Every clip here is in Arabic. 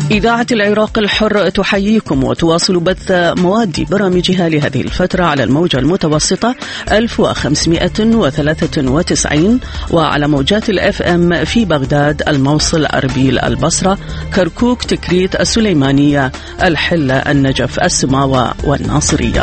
إذاعة العراق الحر تحييكم وتواصل بث مواد برامجها لهذه الفترة على الموجة المتوسطة 1593 وعلى موجات الFM في بغداد، الموصل، أربيل، البصرة، كركوك، تكريت، السليمانية، الحلة، النجف، السماوة والناصرية.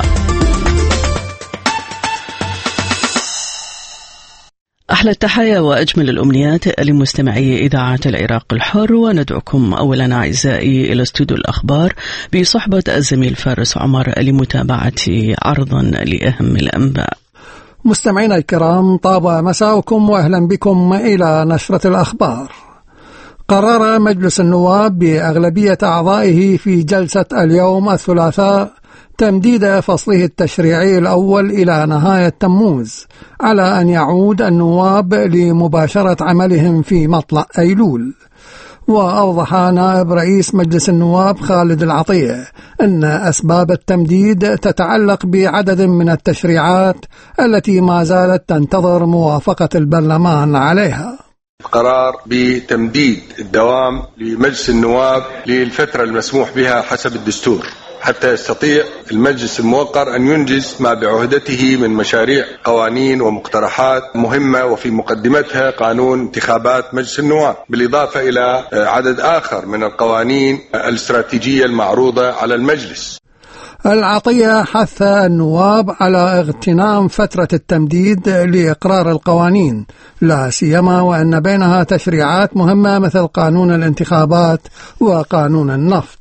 أحلى التحايا وأجمل الأمنيات لمستمعي إذاعة العراق الحر، وندعوكم أولا أعزائي إلى استوديو الأخبار بصحبة الزميل فارس عمر لمتابعة عرضا لأهم الأنباء. مستمعينا الكرام، طاب مساءكم وأهلا بكم إلى نشرة الأخبار. قرر مجلس النواب بأغلبية أعضائه في جلسة اليوم الثلاثاء تمديد فصله التشريعي الأول إلى نهاية تموز، على أن يعود النواب لمباشرة عملهم في مطلع أيلول. وأوضح نائب رئيس مجلس النواب خالد العطية أن أسباب التمديد تتعلق بعدد من التشريعات التي ما زالت تنتظر موافقة البرلمان عليها. قرار بتمديد الدوام لمجلس النواب للفترة المسموح بها حسب الدستور، حتى يستطيع المجلس الموقر أن ينجز ما بعهدته من مشاريع قوانين ومقترحات مهمة، وفي مقدمتها قانون انتخابات مجلس النواب، بالإضافة إلى عدد آخر من القوانين الاستراتيجية المعروضة على المجلس. العطية حث النواب على اغتنام فترة التمديد لإقرار القوانين، لا سيما وأن بينها تشريعات مهمة مثل قانون الانتخابات وقانون النفط.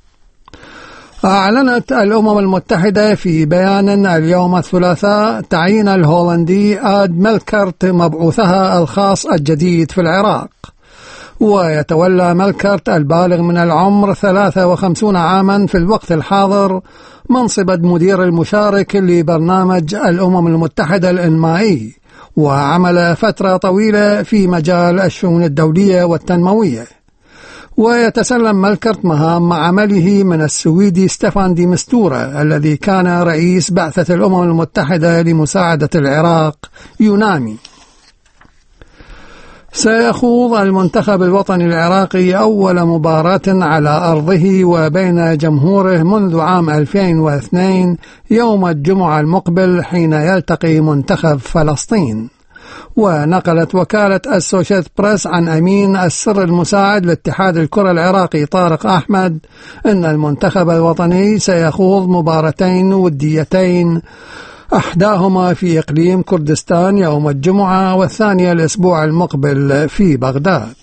أعلنت الأمم المتحدة في بيان اليوم الثلاثاء تعيين الهولندي آد ملكرت مبعوثها الخاص الجديد في العراق. ويتولى ملكرت البالغ من العمر 53 عاما في الوقت الحاضر منصب المدير المشارك لبرنامج الأمم المتحدة الإنمائي، وعمل فترة طويلة في مجال الشؤون الدولية والتنموية. ويتسلم ملكرت مهام عمله من السويدي ستيفان دي مستورة الذي كان رئيس بعثة الأمم المتحدة لمساعدة العراق يونامي. سيخوض المنتخب الوطني العراقي أول مباراة على أرضه وبين جمهوره منذ عام 2002 يوم الجمعة المقبل، حين يلتقي منتخب فلسطين. ونقلت وكالة السوشيت بريس عن أمين السر المساعد لاتحاد الكرة العراقي طارق أحمد أن المنتخب الوطني سيخوض مباراتين وديتين، أحداهما في إقليم كردستان يوم الجمعة والثانية الأسبوع المقبل في بغداد.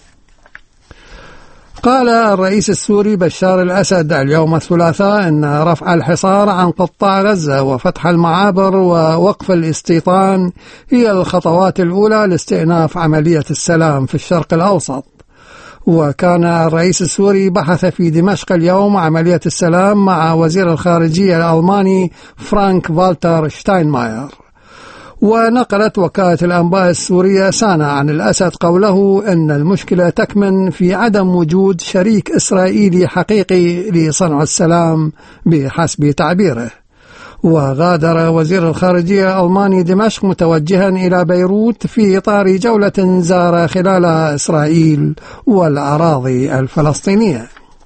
قال الرئيس السوري بشار الأسد اليوم الثلاثاء أن رفع الحصار عن قطاع غزة وفتح المعابر ووقف الاستيطان هي الخطوات الأولى لاستئناف عملية السلام في الشرق الأوسط. وكان الرئيس السوري بحث في دمشق اليوم عملية السلام مع وزير الخارجية الألماني فرانك فالتر شتاينماير. ونقلت وكالة الأنباء السورية سانا عن الأسد قوله أن المشكلة تكمن في عدم وجود شريك إسرائيلي حقيقي لصنع السلام بحسب تعبيره. وغادر وزير الخارجية الألماني دمشق متوجها إلى بيروت في إطار جولة زار خلالها إسرائيل والأراضي الفلسطينية.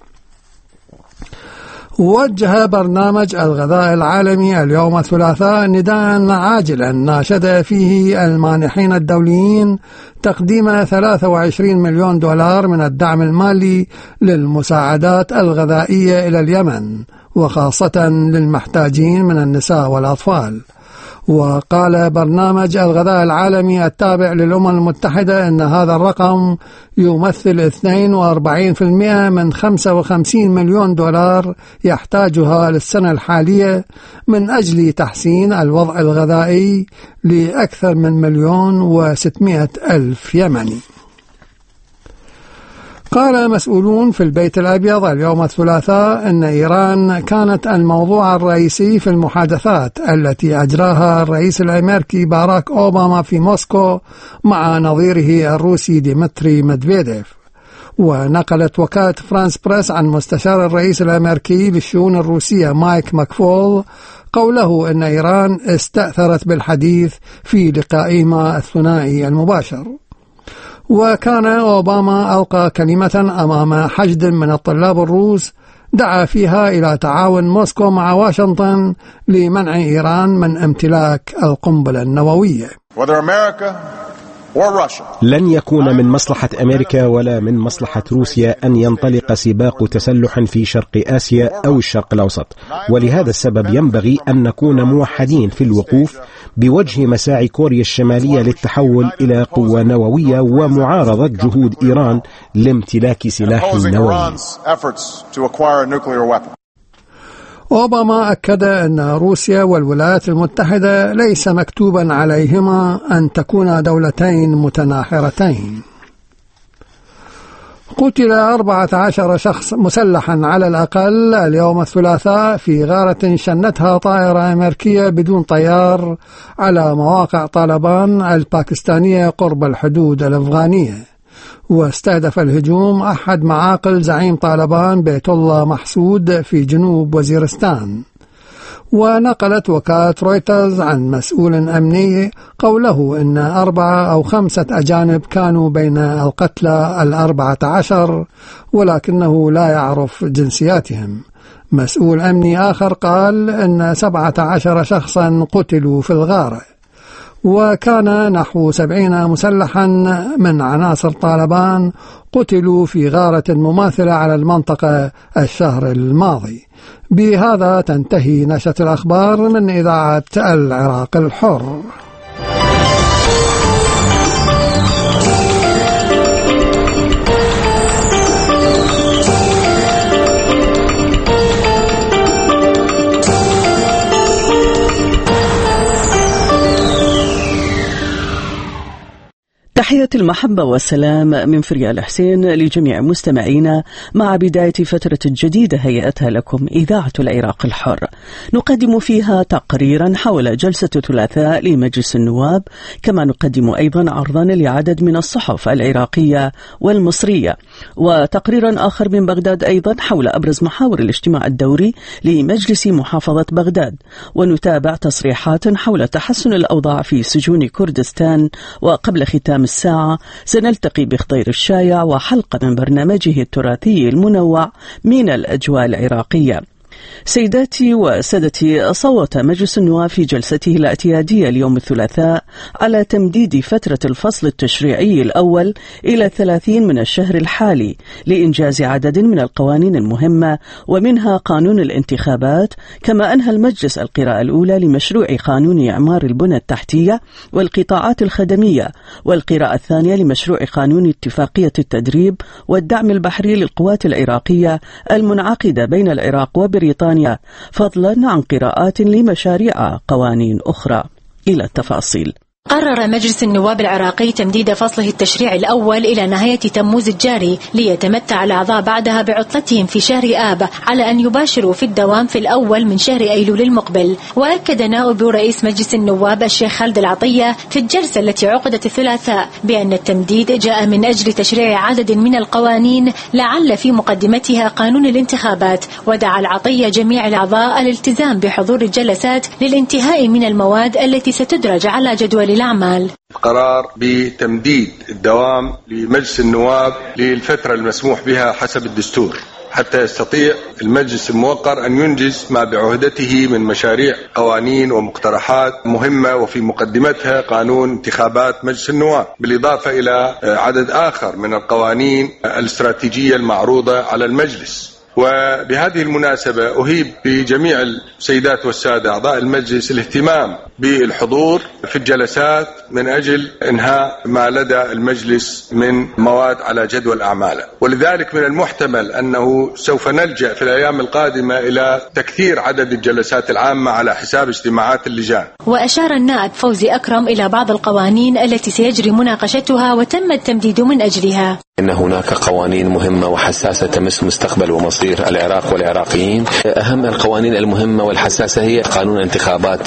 وجه برنامج الغذاء العالمي اليوم الثلاثاء نداء عاجلا ناشد فيه المانحين الدوليين تقديم 23 مليون دولار من الدعم المالي للمساعدات الغذائية إلى اليمن، وخاصة للمحتاجين من النساء والأطفال. وقال برنامج الغذاء العالمي التابع للأمم المتحدة أن هذا الرقم يمثل 42% من 55 مليون دولار يحتاجها للسنة الحالية من أجل تحسين الوضع الغذائي لأكثر من 1,600,000 يمني. قال مسؤولون في البيت الأبيض اليوم الثلاثاء أن إيران كانت الموضوع الرئيسي في المحادثات التي أجراها الرئيس الأمريكي باراك أوباما في موسكو مع نظيره الروسي ديمتري ميدفيديف. ونقلت وكالة فرانس بريس عن مستشار الرئيس الأمريكي للشؤون الروسية مايك ماكفول قوله أن إيران استأثرت بالحديث في لقائهما الثنائي المباشر. وكان أوباما ألقى كلمة أمام حشد من الطلاب الروس دعا فيها إلى تعاون موسكو مع واشنطن لمنع إيران من امتلاك القنبلة النووية. لن يكون من مصلحة أمريكا ولا من مصلحة روسيا أن ينطلق سباق تسلح في شرق آسيا أو الشرق الأوسط، ولهذا السبب ينبغي أن نكون موحدين في الوقوف بوجه مساعي كوريا الشمالية للتحول إلى قوة نووية ومعارضة جهود إيران لامتلاك سلاح نووي. أوباما أكد أن روسيا والولايات المتحدة ليس مكتوبا عليهما أن تكونا دولتين متناحرتين. قتل 14 شخص مسلحا على الأقل اليوم الثلاثاء في غارة شنتها طائرة أمريكية بدون طيار على مواقع طالبان الباكستانية قرب الحدود الأفغانية. واستهدف الهجوم أحد معاقل زعيم طالبان بيت الله محسود في جنوب وزيرستان. ونقلت وكالة رويترز عن مسؤول أمني قوله إن 4 أو 5 أجانب كانوا بين القتلى 14 ولكنه لا يعرف جنسياتهم. مسؤول أمني آخر قال إن 17 شخصا قتلوا في الغارة. وكان نحو 70 مسلحا من عناصر طالبان قتلوا في غارة مماثلة على المنطقة الشهر الماضي. بهذا تنتهي نشرة الأخبار من إذاعة العراق الحر. تحية المحبة والسلام من فريال حسين لجميع مستمعينا مع بداية فترة جديدة هيئتها لكم إذاعة العراق الحر، نقدم فيها تقريرا حول جلسة الثلاثاء لمجلس النواب، كما نقدم أيضا عرضا لعدد من الصحف العراقية والمصرية، وتقريرا آخر من بغداد أيضا حول أبرز محاور الاجتماع الدوري لمجلس محافظة بغداد، ونتابع تصريحات حول تحسن الأوضاع في سجون كردستان. وقبل ختام الساعة سنلتقي بخضير الشايع وحلقة من برنامجه التراثي المنوع من الأجواء العراقية. سيداتي وسادتي، صوت مجلس النواب في جلسته الاعتيادية اليوم الثلاثاء على تمديد فترة الفصل التشريعي الأول إلى 30 من الشهر الحالي لإنجاز عدد من القوانين المهمة، ومنها قانون الانتخابات. كما أنهى المجلس القراءة الأولى لمشروع قانون إعمار البنى التحتية والقطاعات الخدمية، والقراءة الثانية لمشروع قانون اتفاقية التدريب والدعم البحري للقوات العراقية المنعقدة بين العراق وبريطانيا، فضلا عن قراءات لمشاريع قوانين أخرى. إلى التفاصيل. قرر مجلس النواب العراقي تمديد فصله التشريعي الأول إلى نهاية تموز الجاري ليتمتع الأعضاء بعدها بعطلتهم في شهر آب على أن يباشروا في الدوام في الأول من شهر أيلول المقبل. وأكد نائب رئيس مجلس النواب الشيخ خالد العطية في الجلسة التي عقدت الثلاثاء بأن التمديد جاء من أجل تشريع عدد من القوانين لعل في مقدمتها قانون الانتخابات. ودعا العطية جميع الأعضاء الالتزام بحضور الجلسات للانتهاء من المواد التي ستدرج على جدول الأعمال. قرار بتمديد الدوام لمجلس النواب للفترة المسموح بها حسب الدستور حتى يستطيع المجلس الموقر أن ينجز ما بعهدته من مشاريع قوانين ومقترحات مهمة، وفي مقدمتها قانون انتخابات مجلس النواب، بالإضافة إلى عدد آخر من القوانين الاستراتيجية المعروضة على المجلس. وبهذه المناسبة أهيب بجميع السيدات والسادة أعضاء المجلس الاهتمام بالحضور في الجلسات من أجل إنهاء ما لدى المجلس من مواد على جدول أعماله، ولذلك من المحتمل أنه سوف نلجأ في الأيام القادمة إلى تكثير عدد الجلسات العامة على حساب اجتماعات اللجان. وأشار النائب فوزي أكرم إلى بعض القوانين التي سيجري مناقشتها وتم التمديد من أجلها. إن هناك قوانين مهمة وحساسة تمس مستقبل ومصير العراق والعراقيين. أهم القوانين المهمة والحساسة هي قانون انتخابات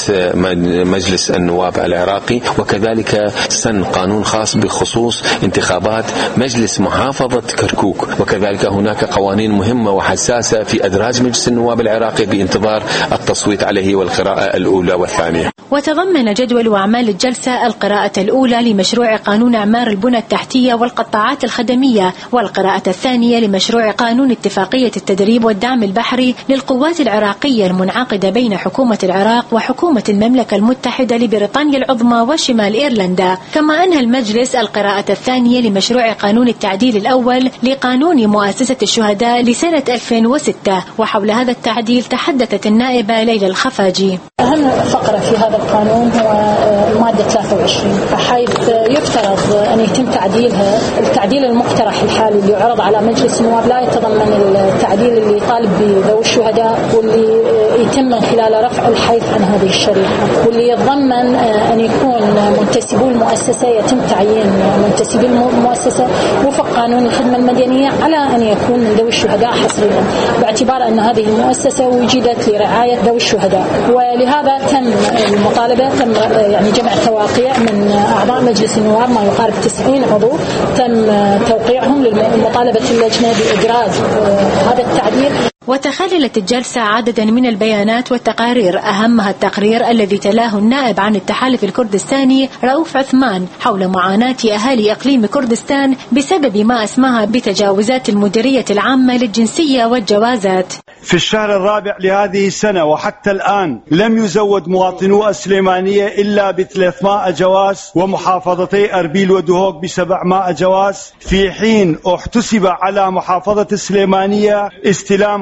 مجلس النواب العراقي، وكذلك سن قانون خاص بخصوص انتخابات مجلس محافظة كركوك، وكذلك هناك قوانين مهمة وحساسة في أدراج مجلس النواب العراقي بانتظار التصويت عليه والقراءة الأولى والثانية. وتضمن جدول أعمال الجلسة القراءة الأولى لمشروع قانون أعمار البنى التحتية والقطاعات الخدمية، والقراءة الثانية لمشروع قانون اتفاقية التدريب والدعم البحري للقوات العراقية المنعقدة بين حكومة العراق وحكومة المملكة المتحدة لبريطانيا العظمى وشمال إيرلندا. كما أنهى المجلس القراءة الثانية لمشروع قانون التعديل الأول لقانون مؤسسة الشهداء لسنة 2006، وحول هذا التعديل تحدثت النائبة ليلى الخفاجي. أهم فقرة في هذا القانون هو المادة 23، حيث يفترض أن يتم تعديلها. التعديل المقترح الحالي اللي يعرض على مجلس النواب لا يتضمن التعديل اللي يطالب بذوي الشهداء واللي يتم من خلال رفع الحيث عن هذه الشريحة، واللي يتضمن أن يكون منتسبو المؤسسة يتم تعيين منتسبي المؤسسة وفق قانون الخدمة المدنية على أن يكون من ذوي الشهداء حصريا، باعتبار أن هذه المؤسسة وجدت لرعاية ذوي الشهداء. ولهذا تم المطالبة، تم يعني جمع توقيع من أعضاء مجلس النواب ما يقارب 90 عضو، تم توقيعهم لمطالبة اللجنة بإجراء هذا التعديل. وتخللت الجلسة عددا من البيانات والتقارير، أهمها التقرير الذي تلاه النائب عن التحالف الكردستاني رؤوف عثمان حول معاناة أهالي إقليم كردستان بسبب ما اسمها بتجاوزات المديرية العامة للجنسية والجوازات. في الشهر الرابع لهذه السنة وحتى الآن لم يزود مواطنو السليمانية إلا ب300 جواز، ومحافظتي أربيل ودهوك ب700 جواز، في حين احتسب على محافظة السليمانية استلام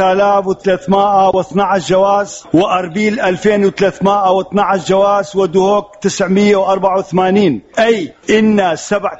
5312 جواز، وأربيل 2312 جواز، ودهوك 984. أي إن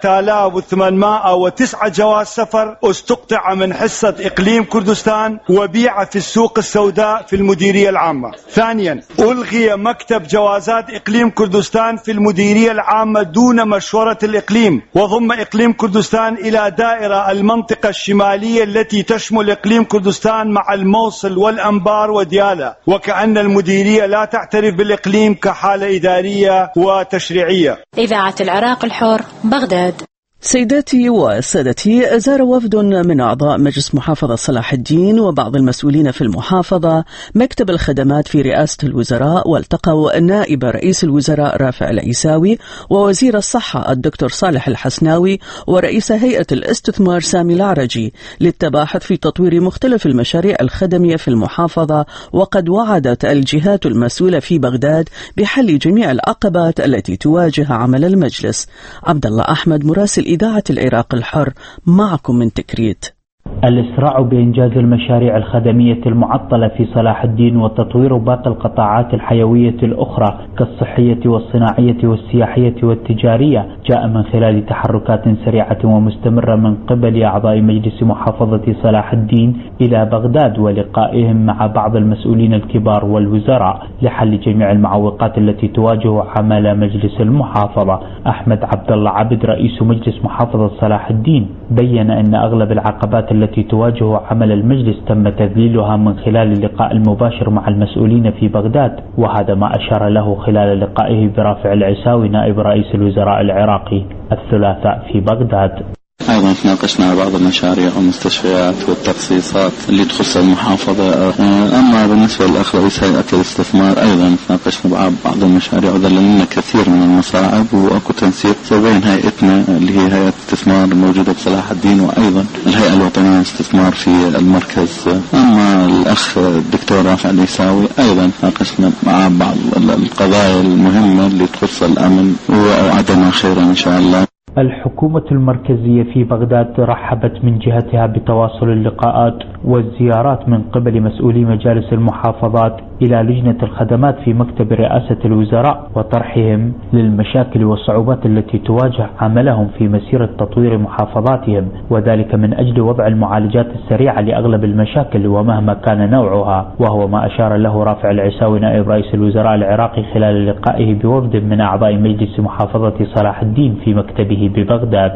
7809 جواز سفر استقطع من حصة إقليم كردستان وبيع في السوق السوداء في المديرية العامة. ثانيا، ألغي مكتب جوازات إقليم كردستان في المديرية العامة دون مشورة الإقليم، وضم إقليم كردستان إلى دائرة المنطقة الشمالية التي تشمل إقليم كردستان مع الموصل والأنبار وديالى، وكأن المديرية لا تعترف بالإقليم كحالة إدارية وتشريعية. إذاعة العراق الحر، بغداد. سيداتي وسادتي، زار وفد من أعضاء مجلس محافظة صلاح الدين وبعض المسؤولين في المحافظة مكتب الخدمات في رئاسة الوزراء، والتقوا نائب رئيس الوزراء رافع العيساوي ووزير الصحة الدكتور صالح الحسناوي ورئيس هيئة الاستثمار سامي العرجي للتباحث في تطوير مختلف المشاريع الخدمية في المحافظة. وقد وعدت الجهات المسؤولة في بغداد بحل جميع العقبات التي تواجه عمل المجلس. عبد الله أحمد، مراسل إذاعة العراق الحر، معكم من تكريت. الإسراع بإنجاز المشاريع الخدمية المعطلة في صلاح الدين وتطوير باقي القطاعات الحيوية الأخرى كالصحية والصناعية والسياحية والتجارية جاء من خلال تحركات سريعة ومستمرة من قبل أعضاء مجلس محافظة صلاح الدين إلى بغداد ولقائهم مع بعض المسؤولين الكبار والوزراء لحل جميع المعوقات التي تواجه عمل مجلس المحافظة. أحمد عبد الله عبد رئيس مجلس محافظة صلاح الدين بين أن أغلب العقبات التي تواجه عمل المجلس تم تذليلها من خلال اللقاء المباشر مع المسؤولين في بغداد، وهذا ما أشار له خلال لقائه برافع العيساوي نائب رئيس الوزراء العراقي الثلاثاء في بغداد. أيضا تناقشنا بعض المشاريع والمستشفيات والتخصيصات اللي تخص المحافظة. أما بالنسبة للأخ رئيس هيئة الاستثمار أيضا تناقشنا بعض المشاريع وذللنا كثير من المصاعب، وأكو تنسيق بين هيئتنا اللي هي هيئة الاستثمار الموجودة بصلاح الدين وأيضا الهيئة الوطنية للاستثمار في المركز. أما الأخ الدكتور رافع العيساوي أيضا تناقشنا مع بعض القضايا المهمة اللي تخص الأمن وأوعدنا خيرا إن شاء الله. الحكومة المركزية في بغداد رحبت من جهتها بتواصل اللقاءات والزيارات من قبل مسؤولي مجالس المحافظات إلى لجنة الخدمات في مكتب رئاسة الوزراء وطرحهم للمشاكل والصعوبات التي تواجه عملهم في مسيرة تطوير محافظاتهم، وذلك من أجل وضع المعالجات السريعة لأغلب المشاكل ومهما كان نوعها، وهو ما أشار له رافع العيساوي نائب رئيس الوزراء العراقي خلال لقائه بوفد من أعضاء مجلس محافظة صلاح الدين في مكتبه ببغداد.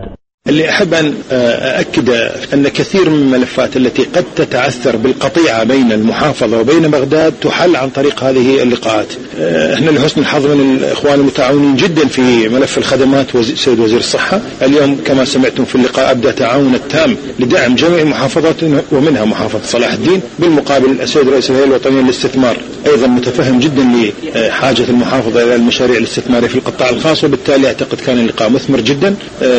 اللي أحب أن أأكد أن كثير من الملفات التي قد تتعثر بالقطيعة بين المحافظة وبين بغداد تحل عن طريق هذه اللقاءات. احنا لحسن الحظ من الإخوان المتعاونين جدا في ملف الخدمات سيد وزير الصحة. اليوم كما سمعتم في اللقاء أبدأ تعاون التام لدعم جميع المحافظات ومنها محافظة صلاح الدين. بالمقابل السيد رئيس الهيئة الوطنية للاستثمار أيضا متفهم جدا لحاجة المحافظة إلى المشاريع الاستثمارية في القطاع الخاص، وبالتالي أعتقد كان اللقاء مثمر جدا.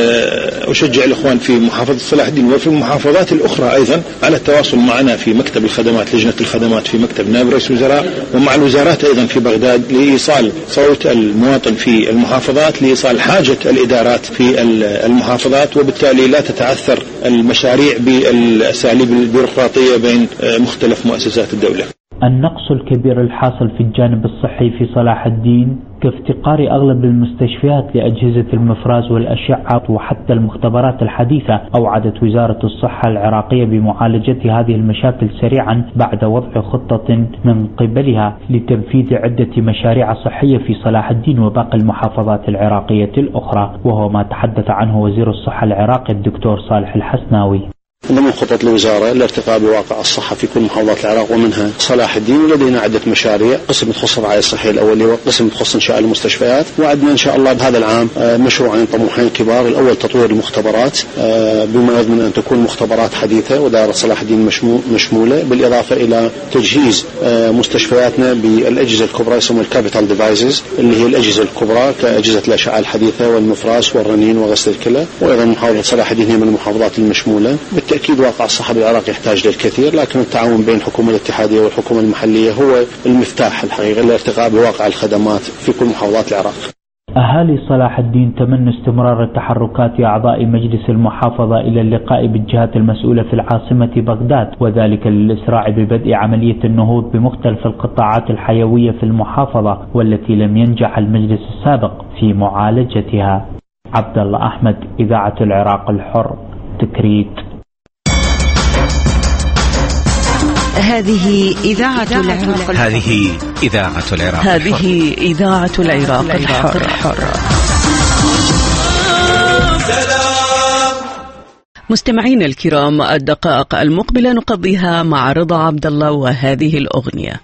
أشجع الإخوان في محافظة صلاح الدين وفي المحافظات الأخرى أيضا على التواصل معنا في مكتب الخدمات، لجنة الخدمات في مكتب نائب رئيس الوزراء، ومع الوزارات أيضا في بغداد لإيصال صوت المواطن في المحافظات، لإيصال حاجة الإدارات في المحافظات، وبالتالي لا تتعثر المشاريع بالأساليب البيروقراطية بين مختلف مؤسسات الدولة. النقص الكبير الحاصل في الجانب الصحي في صلاح الدين كافتقار أغلب المستشفيات لأجهزة المفراز والأشعة وحتى المختبرات الحديثة أوعدت وزارة الصحة العراقية بمعالجة هذه المشاكل سريعا بعد وضع خطة من قبلها لتنفيذ عدة مشاريع صحية في صلاح الدين وباقي المحافظات العراقية الأخرى، وهو ما تحدث عنه وزير الصحة العراقي الدكتور صالح الحسناوي. ضمن خطط الوزارة الارتقاء بواقع الصحة في كل محافظات العراق ومنها صلاح الدين، ولدينا عدة مشاريع، قسم تخص الرعاية الصحية الأولية وقسم تخص إنشاء المستشفيات. وعدنا إن شاء الله بهذا العام مشروعين طموحين كبار. الأول تطوير المختبرات بما يضمن أن تكون مختبرات حديثة ودائرة صلاح الدين مشمولة، بالإضافة إلى تجهيز مستشفياتنا بالأجهزة الكبرى يسمى الكابيتال ديفايسز اللي هي الأجهزة الكبرى كأجهزة الأشعة الحديثة والمفراس والرنين وغسل الكلى. وأيضا محافظة صلاح الدين هي من المحافظات المشمولة. أكيد واقع الصحة بالعراق يحتاج للكثير، لكن التعاون بين الحكومة الاتحادية والحكومة المحلية هو المفتاح الحقيقي للارتقاء بواقع الخدمات في كل محافظات العراق. أهالي صلاح الدين تمنوا استمرار التحركات أعضاء مجلس المحافظة إلى اللقاء بالجهات المسؤولة في العاصمة بغداد، وذلك للإسراع ببدء عملية النهوض بمختلف القطاعات الحيوية في المحافظة والتي لم ينجح المجلس السابق في معالجتها. عبد الله أحمد، إذاعة العراق الحر، تكريت. هذه إذاعة العراق الحر. هذه إذاعة العراق. هذه إذاعة العراق الحر. مستمعين الكرام، الدقائق المقبلة نقضيها مع رضا عبد الله وهذه الأغنية.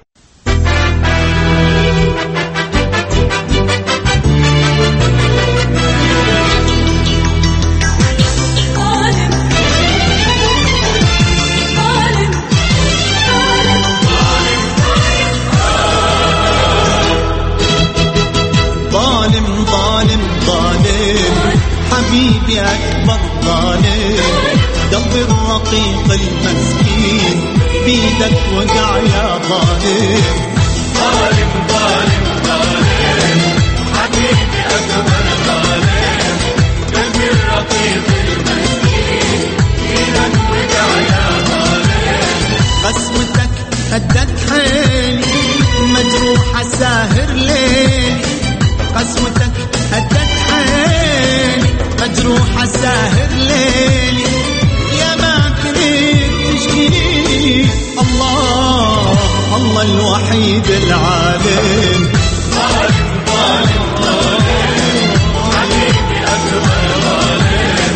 حبيبي أكبر ظالم، قلب الرقيق المسكين بيدك وقع يا ظالم. ظالم ظالم ظالم حبيبي أكبر ظالم، قلب الرقيق المسكين بيدك وقع يا ظالم. قسوتك هدت حيلي مجروحة ساهر ليلي، قسوتك هدت حيلي مجروحة ساهر ليلي، يا ما كنت تشكيني الله الله الوحيد العالم. ظالم ظالم ظالم حبيبي أكبر ظالم.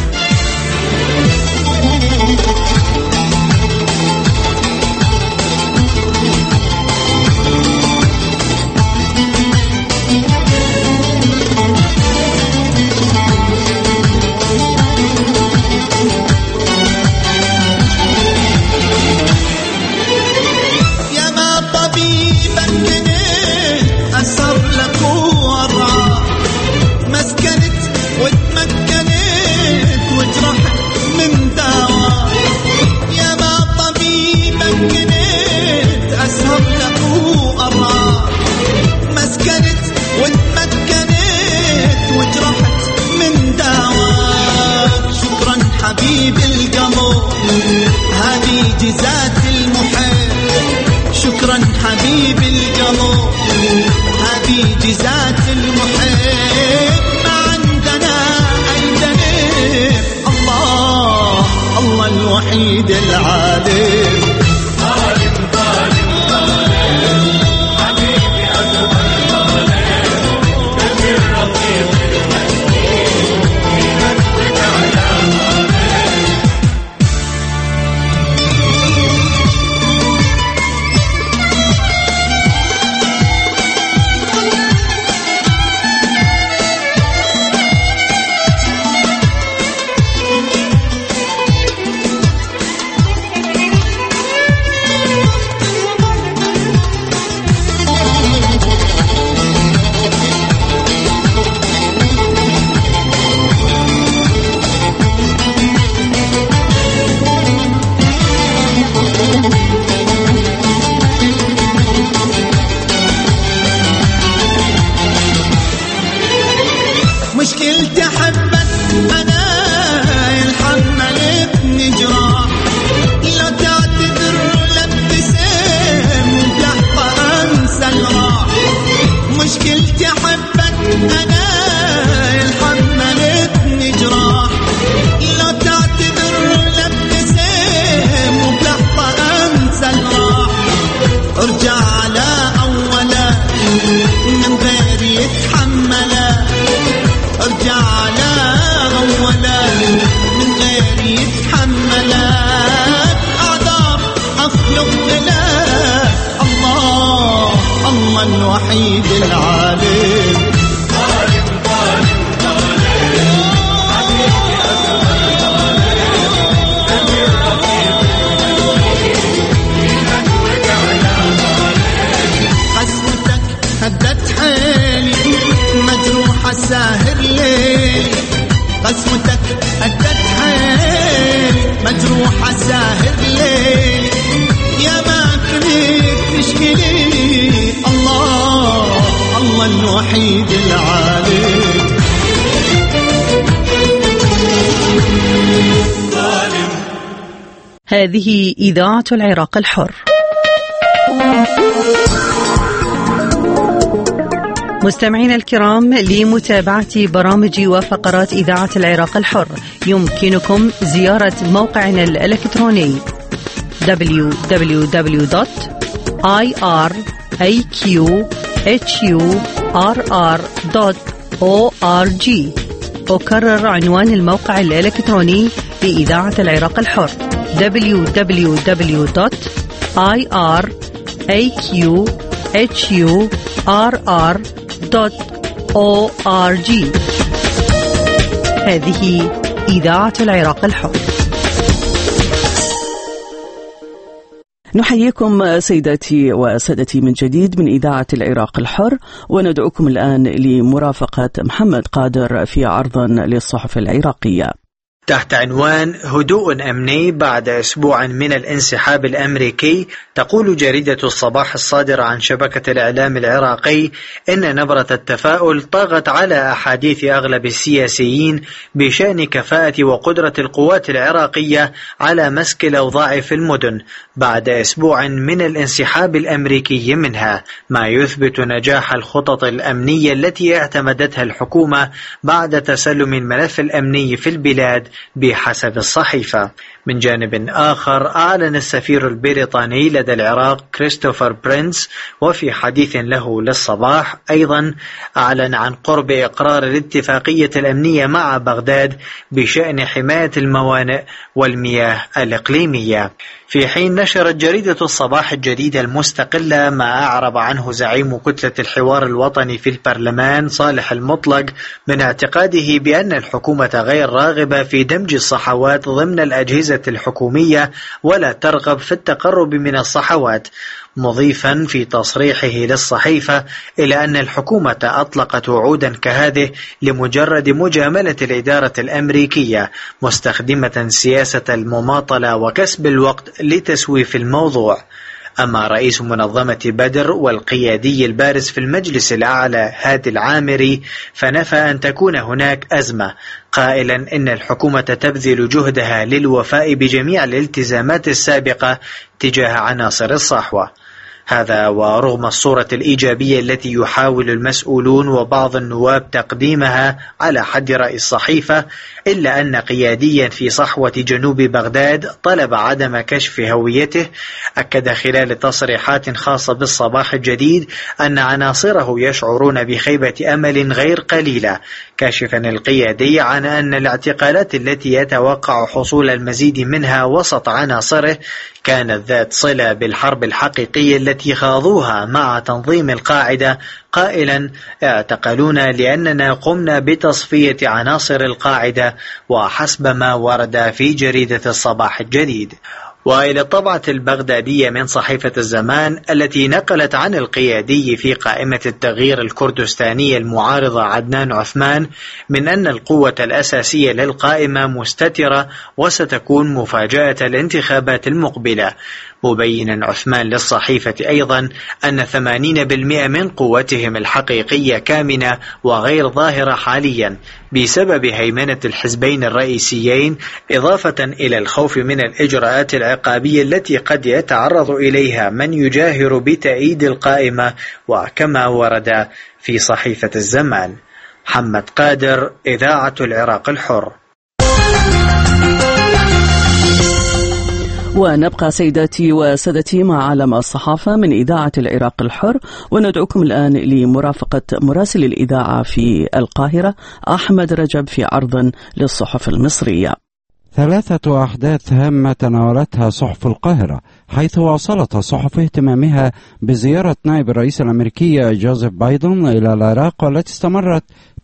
شكرا حبيب القلب، هذه جزات المحب، ما عندنا أي ذنب، الله الله الوحيد العالم. ظالم ظالم ظالم حبيبي أكبر ظالم، قلبي الرقيق المسكين بيدك وقع ملاك أعذار أخلق بلاك الله الله الوحيد العالم قسوتك هدت حيلي مجروحة ساهر ليلي قسوتك هدت حيلي مجروحة ساهر ليلي يا ما كنت تشكيلي الله الله الوحيد العالم هذه إذاعة العراق الحر. مستمعينا الكرام، لمتابعة برامج وفقرات إذاعة العراق الحر يمكنكم زيارة موقعنا الإلكتروني www.iraqhurr.org. أكرر عنوان الموقع الإلكتروني لإذاعة العراق الحر www.iraqhurr.org. هذه إذاعة العراق الحر. نحييكم سيداتي وسادتي من جديد من إذاعة العراق الحر، وندعوكم الآن لمرافقة محمد قادر في عرض للصحف العراقية تحت عنوان هدوء أمني بعد أسبوع من الانسحاب الأمريكي. تقول جريدة الصباح الصادرة عن شبكة الإعلام العراقي إن نبرة التفاؤل طغت على أحاديث أغلب السياسيين بشأن كفاءة وقدرة القوات العراقية على مسك الأوضاع في المدن بعد أسبوع من الانسحاب الأمريكي منها، ما يثبت نجاح الخطط الأمنية التي اعتمدتها الحكومة بعد تسلم الملف الأمني في البلاد بحسب الصحيفة. من جانب آخر، أعلن السفير البريطاني لدى العراق كريستوفر برينس وفي حديث له للصباح أيضا أعلن عن قرب إقرار الاتفاقية الأمنية مع بغداد بشأن حماية الموانئ والمياه الإقليمية. في حين نشرت جريدة الصباح الجديدة المستقلة ما أعرب عنه زعيم كتلة الحوار الوطني في البرلمان صالح المطلق من اعتقاده بأن الحكومة غير راغبة في دمج الصحوات ضمن الأجهزة الحكومية ولا ترغب في التقرب من الصحوات، مضيفا في تصريحه للصحيفة إلى أن الحكومة أطلقت وعودا كهذه لمجرد مجاملة الإدارة الأمريكية، مستخدمة سياسة المماطلة وكسب الوقت لتسويف الموضوع. أما رئيس منظمة بدر والقيادي البارز في المجلس الأعلى هادي العامري فنفى أن تكون هناك أزمة، قائلا إن الحكومة تبذل جهدها للوفاء بجميع الالتزامات السابقة تجاه عناصر الصحوة. هذا ورغم الصورة الإيجابية التي يحاول المسؤولون وبعض النواب تقديمها على حد رأي الصحيفة، إلا أن قياديا في صحوة جنوب بغداد طلب عدم كشف هويته أكد خلال تصريحات خاصة بالصباح الجديد أن عناصره يشعرون بخيبة أمل غير قليلة، كاشفا القيادي عن أن الاعتقالات التي يتوقع حصول المزيد منها وسط عناصره كانت ذات صلة بالحرب الحقيقية التي خاضوها مع تنظيم القاعدة، قائلا اعتقلونا لأننا قمنا بتصفية عناصر القاعدة، وحسب ما ورد في جريدة الصباح الجديد. وإلى الطبعة البغدادية من صحيفة الزمان التي نقلت عن القيادي في قائمة التغيير الكردستاني المعارضة عدنان عثمان من أن القوة الأساسية للقائمة مستترة وستكون مفاجأة الانتخابات المقبلة، مبينا عثمان للصحيفة أيضا أن 80% من قوتهم الحقيقية كامنة وغير ظاهرة حاليا بسبب هيمنة الحزبين الرئيسيين، إضافة إلى الخوف من الإجراءات العقابية التي قد يتعرض إليها من يجاهر بتأييد القائمة، وكما ورد في صحيفة الزمان. محمد قادر، إذاعة العراق الحر. ونبقى سيداتي وسادتي مع عالم الصحافة من إذاعة العراق الحر، وندعوكم الآن لمرافقة مراسل الإذاعة في القاهرة أحمد رجب في عرض للصحف المصرية. 3 أحداث هامة تناولتها صحف القاهرة، حيث واصلت الصحف اهتمامها بزيارة نائب الرئيس الأمريكي جوزيف بايدن إلى العراق، والتي استمرت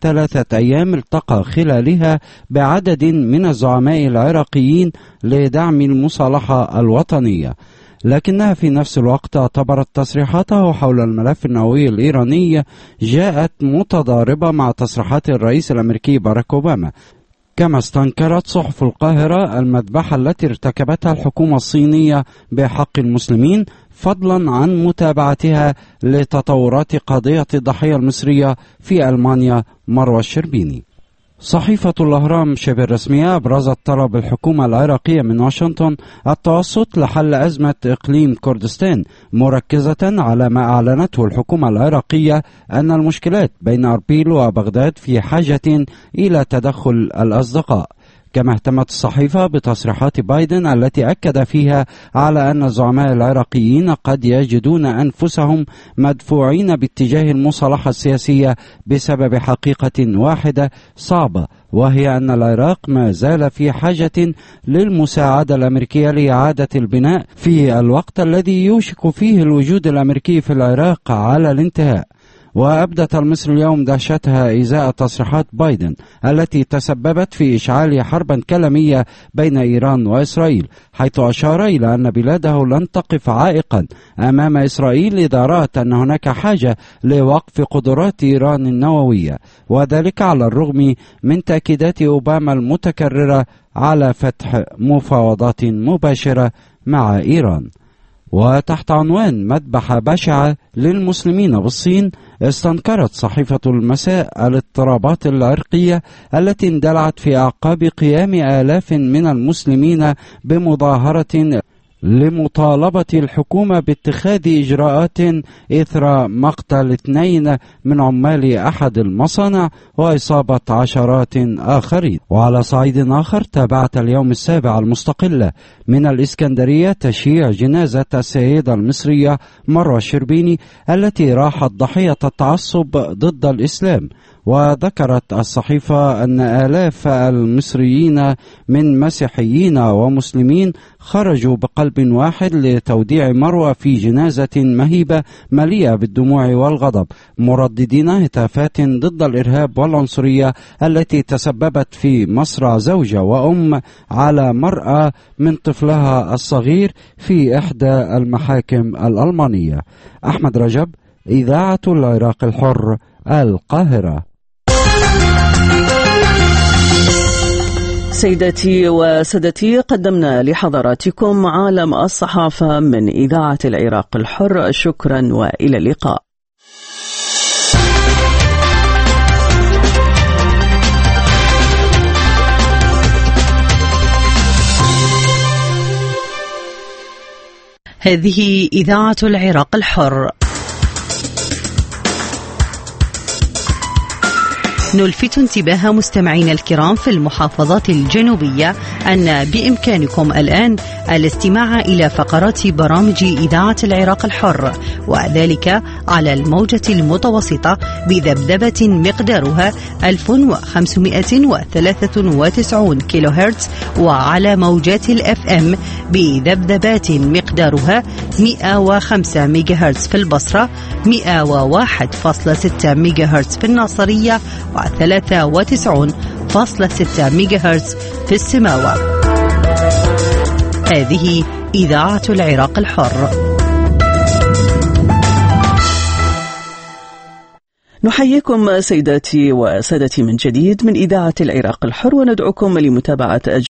3 أيام التقى خلالها بعدد من الزعماء العراقيين لدعم المصالحة الوطنية، لكنها في نفس الوقت اعتبرت تصريحاته حول الملف النووي الإيراني جاءت متضاربة مع تصريحات الرئيس الأمريكي باراك أوباما. كما استنكرت صحف القاهرة المذبحة التي ارتكبتها الحكومة الصينية بحق المسلمين، فضلا عن متابعتها لتطورات قضية الضحية المصرية في ألمانيا مروى الشربيني. صحيفة الأهرام شبه الرسمية أبرزت طلب الحكومة العراقية من واشنطن التوسط لحل أزمة إقليم كردستان، مركزة على ما أعلنته الحكومة العراقية أن المشكلات بين أربيل وبغداد في حاجة إلى تدخل الأصدقاء. كما اهتمت الصحيفة بتصريحات بايدن التي أكد فيها على أن الزعماء العراقيين قد يجدون أنفسهم مدفوعين باتجاه المصالحة السياسية بسبب حقيقة واحدة صعبة، وهي أن العراق ما زال في حاجة للمساعدة الأمريكية لإعادة البناء في الوقت الذي يوشك فيه الوجود الأمريكي في العراق على الانتهاء. وأبدت المصري اليوم دهشتها إزاء تصريحات بايدن التي تسببت في إشعال حربا كلامية بين إيران وإسرائيل، حيث أشار إلى أن بلاده لن تقف عائقا أمام إسرائيل إذا رأت أن هناك حاجة لوقف قدرات إيران النووية، وذلك على الرغم من تأكيدات أوباما المتكررة على فتح مفاوضات مباشرة مع إيران. وتحت عنوان مذبحة بشعة للمسلمين بالصين، استنكرت صحيفة المساء الاضطرابات العرقية التي اندلعت في أعقاب قيام آلاف من المسلمين بمظاهرة لمطالبة الحكومة باتخاذ إجراءات إثر مقتل 2 من عمال أحد المصانع وإصابة عشرات آخرين. وعلى صعيد آخر، تابعت اليوم السابع المستقلة من الإسكندرية تشييع جنازة السيدة المصرية مروى الشربيني التي راحت ضحية التعصب ضد الإسلام. وذكرت الصحيفة أن آلاف المصريين من مسيحيين ومسلمين خرجوا بقلب واحد لتوديع مروى في جنازة مهيبة مليئة بالدموع والغضب، مرددين هتافات ضد الإرهاب والعنصرية التي تسببت في مصرع زوجة وأم على مرأى من طفلها الصغير في إحدى المحاكم الألمانية. أحمد رجب، إذاعة العراق الحر، القاهرة. سيداتي وسادتي، قدمنا لحضراتكم عالم الصحافة من إذاعة العراق الحر. شكرا وإلى اللقاء. هذه إذاعة العراق الحر. نلفت انتباه مستمعينا الكرام في المحافظات الجنوبية أن بإمكانكم الآن الاستماع إلى فقرات برامج إذاعة العراق الحر، وذلك على الموجة المتوسطة بذبذبة مقدارها 1593 كيلو هرتز، وعلى موجات الFM بذبذبات مقدارها 105 ميجا هرتز في البصرة، 101.6 ميجا هرتز في الناصرية، و93.6 ميجا هرتز في السماوة. هذه إذاعة العراق الحر. نحييكم سيداتي وسادتي من جديد من إذاعة العراق الحر، وندعوكم لمتابعة